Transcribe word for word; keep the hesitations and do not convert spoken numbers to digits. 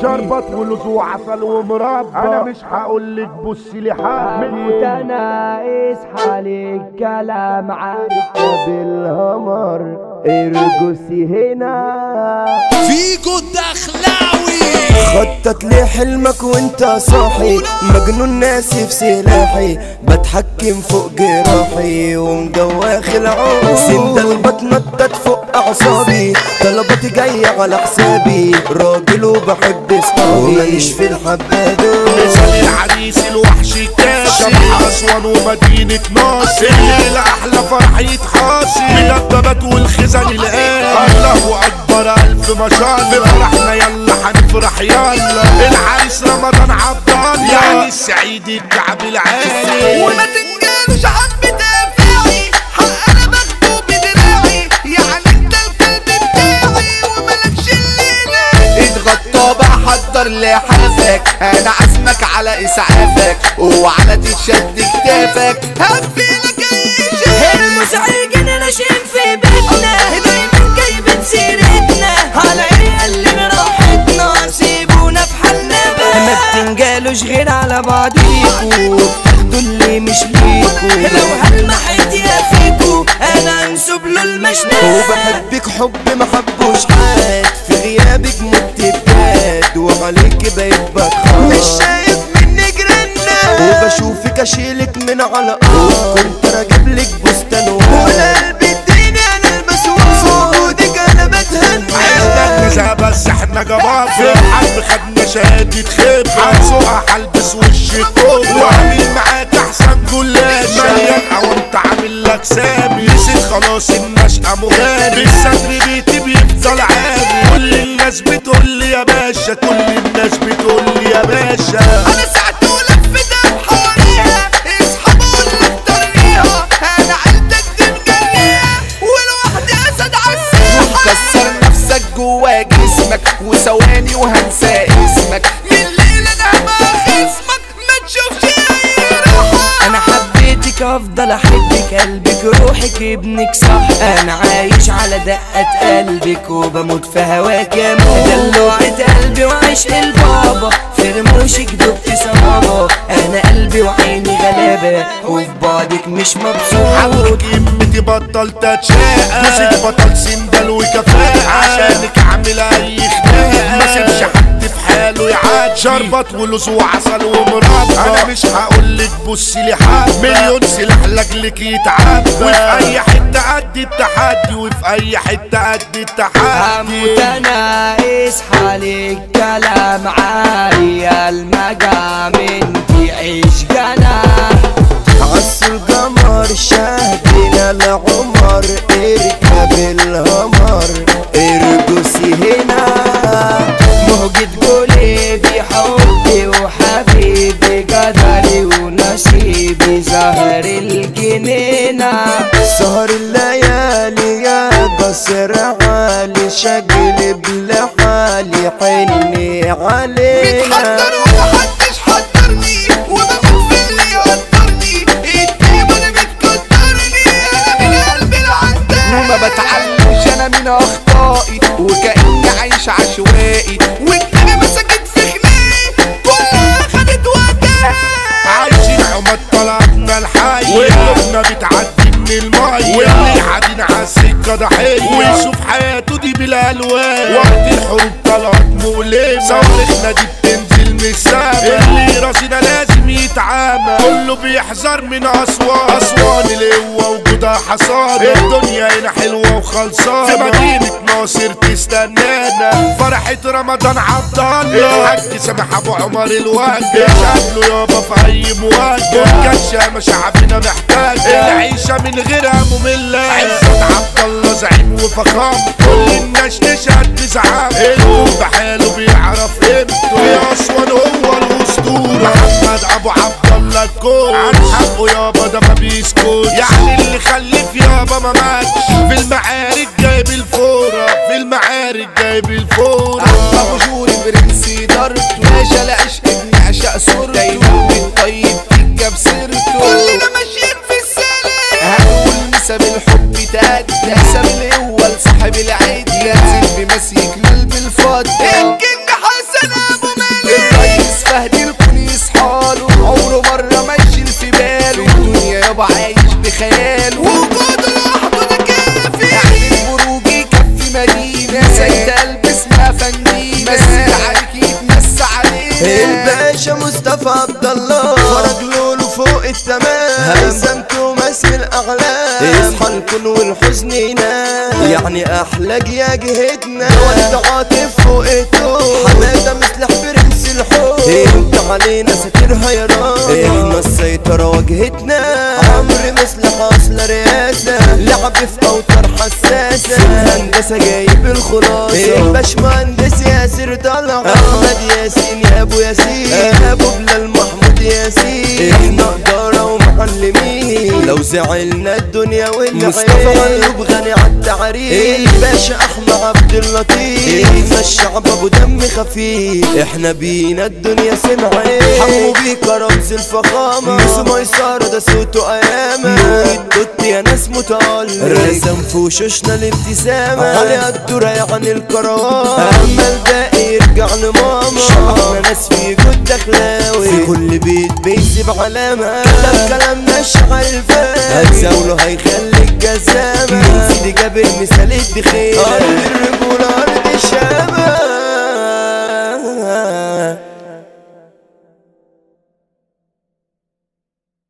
شربت ولوز وعسل ومربى. انا مش هقولك بصي لي حالي متناقص حالي الكلام عارفة بالهمر ارقصي هنا فيجو الدخلاوي. خطط لي حلمك وانت صاحي مجنون ناسي في سلاحي بتحكم فوق جراحي ومدواخ العون سندل بتنطط فوق اعصابي طلباتي جاية على حسابي راجل وبحب صحابي وماليش في الحبادو مثال العريس الوحش الكاسي شبح اسوان ومدينة ناصر الليلة احلى فرح يتحاصي مدببات والخزن الآن الله اكبر الف ما شاء الله فرحنا يلا هنفرح يلا العريس رمضان عبد الله يعني السعيد الكعب العالي وما تنجلوش عم بدافعي حق انا باخده بدراعي يعني انت الكلب بتاعي وملكش الليلة اتغطى بقى حضر لحافك انا عزمك على اسعافك وعلى تتشد كتافك هقفلك اي شيء المزعجين ناشئين في بيتنا دايما جايبين سيرتنا على ايه اللي براحتنا سيبونا في حالنا بقى ما بتنجالوش غير على بعضيكوا بتاخدوا اللي مش ليكوا لو هلمحت يا فيكو انا انسب له المشنقة وبحبك حب ما حبوش حد في غيابك مت بجد وعليك بقيت بتخاف مش شايف مني جرنا وبشوفك اشيلك من على ارض كنت راجب لك بستان وانا قلبي اديني انا المسؤول في وجودك انا بتهنى عشنا كذا بس احنا جبار في الحرب خدنا شهادة خبرة هنسوقها هلبس وش الكوبرا واعمل معاك احسن جلاش مليان او انت عامل لك سامي نسيت خلاص النشأة مغامر الستر بيتي بيفضل عامي كل الناس بتقول لي يا باشا كل الناس بتقول لي يا باشا انا ساعته لفتها حواليها اصحى بقولك طريقها انا عيلتك دي مجريها ولوحدي اسد عالساحة كسر نفسك جوا جسمك وثواني وهنسى اسمك من الليلة انا هبقى خصمك ما تشوفش اي راحة انا حبيتك افضل احبك قلبك روحك ابنك صح انا عايش على دقة قلبك وبموت في هواك يا ماما دلوعة قلبي وعشق البابا في رموشك دبت صبابا انا قلبي وعيني غلابة وفي بعدك مش مبسوط حضرك امتي بطلت اتشاقى مسك بطل سندل وكفاءة عشانك اعمل اي خناقة ما سيبش حد في حاله يعاد شربت ولوز وعسل ومربى انا مش هقولك بصي لي حد مليون سلاح لاجلك يتعبى وفي اي حتة قد التحدي وفي اي حتة قد التحدي متناقص حالي الكلام عالي المقام انتي عيش جناح عصر القمر شاهدنا العمر اركب الهمر ارقصي هنا موجة قلبي حبي وحبيبي قدري ونصيبي زهر الجنينة سهر الليالي يا قصر عالي شقلب لحالي حني علينا متحضر ومحدش حضرني وبموت في اللي يقدرني الطيبة اللي بتقدرني انا من قلبي العداء وما بتعلمش انا من اخطائي وكأني عايش عشوائي والدنيا مسكت في خناقي كلها خدت وقتها عايشين عمد طلعتنا الحي وقلوبنا بتعدي من المي واللي قاعدين عالسكة ضحية ويشوف حياته دي بالالوان وقت الحروب طلعت مؤلمة صواريخنا دي بتنزل من السما اللي راسنا لازم يتعامى كله بيحذر من اسوان اسوان القوة وجودها حصانة الدنيا هنا حلوة وخلصانة في مدينة ناصر تستنانا فرحة رمضان عبد الله الحاج سامح ابو عمر الوجه شكله يابا في اي مواجهة كانش شعبنا محتاج العيشة من غيرها مملة عزت عبد الله زعيم وفخام كل الناس تشهد بزعام الكون بحاله بيعرف قيمته يا اسوان هو الاسطورة محمد ابو عبد الله الكون عن حقه يابا ده ما بيسكت يعني اللي خلف يابا ما ماتش في المعارك جايب الفورة في المعارك جايب الفورة ابو جوري برنس دارته باشا العشق بنعشق صورته دايما بالطيب تجاب سيرته كلنا ماشيين في السلام هنقول نسب الحب تأدى نسب الاول صاحب العيد ينزل بمسيك قلب الفضة الكينج حسن مصطفى عبد الله فرج لولو فوق التمام هيثم توماس من الاعلام اصحى الكون والحزن ينام يعني احلى يا جهتنا ولد عاطف فوق التوب حماده مثل برنس الحب انت علينا ساتر هيران احنا السيطره واجهتنا عمرو مثل حاصل رئاسه لعب في اوتار حساسه الهندسه جايب الخلاصه الباشمهندس ياسر طلع احمد ياسين يا ابو ياسين ابو بلال محمود ياسين احنا اداره ومعلمين لو زعلنا الدنيا والعين مصطفى غلوب غني عالتعريف الباشا احمد عبد اللطيف احنا الشعب ابو دم خفيف احنا بينا الدنيا سمعين حمو بيكا رمز الفخامه ميسو ميسره ده صوته ايامه نور الدوت يا ناس متألق رسم في وشوشنا الابتسامه علي الدوره يعني الكروان اما الباقي يرجع لماما شعبنا ناس في جود دخلاوي في كل بيت بيسيب علامه كتب كلامنا الشعر الفارغ هتزاوله هيخليك جزامه من سيدي جاب المثال الدخيله ارض الرجوله ارض الشامه